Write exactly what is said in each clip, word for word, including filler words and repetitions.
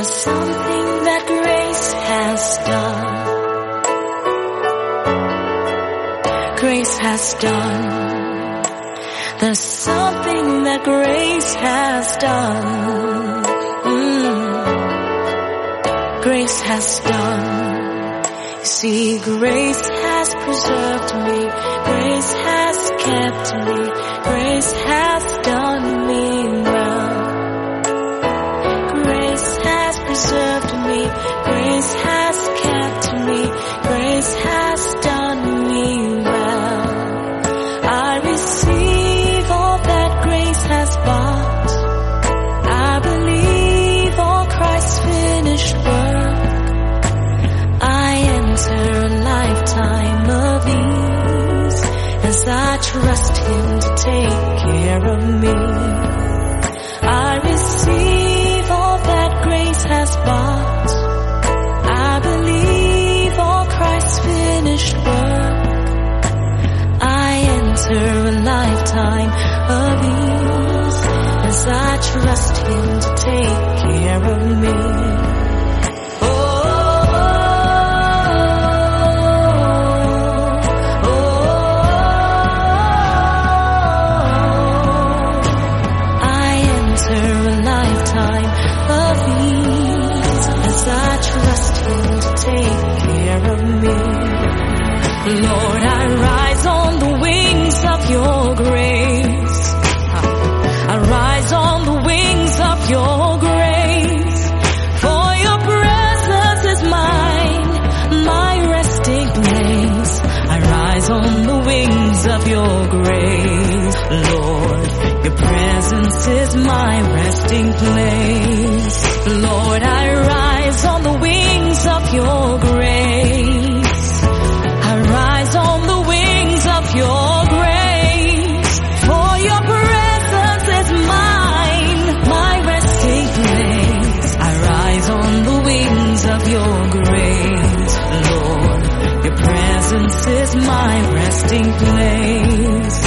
something that grace has done. Grace has done. There's something that grace has done. Mm. Grace has done. You see, grace has preserved me. Grace has kept me. Grace has done me well. Grace has preserved me. Grace has kept me. Grace has done me well. I receive all that grace has bought. I believe all Christ's finished work. I enter a lifetime of ease as I trust Him to take care of me. I receive all that grace has bought. I believe all Christ's finished work. I enter a lifetime of ease as I trust Him to take care of me. Lord, I rise on the wings of your grace. I rise on the wings of your grace. For your presence is mine, my resting place. I rise on the wings of your grace. Lord, your presence is my resting place. Lord, I rise on the wings of your grace. Your grace, for your presence is mine, my resting place. I rise on the wings of your grace, Lord. Your presence is my resting place.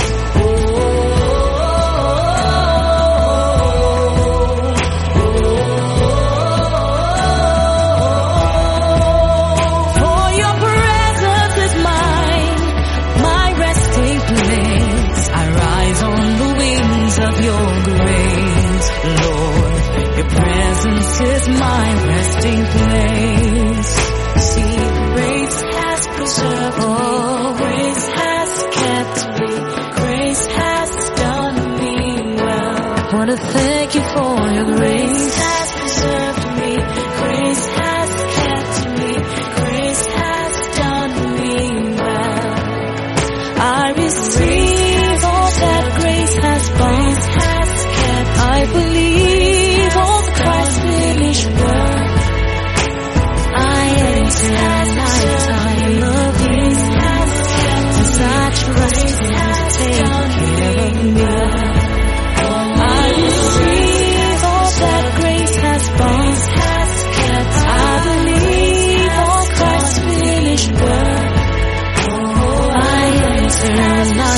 Is my resting place. See, grace has preserved me. Oh, grace has kept me. Grace has done me well. Wanna thank you for your grace. Grace has preserved me. Grace has kept me. Grace has done me well. I receive all that grace has bought. I believe all Christ's finished work. I enter a lifetime of ease as I trust Him to take care of me. I receive all that grace has bought. I believe all Christ's finished work. I enter a lifetime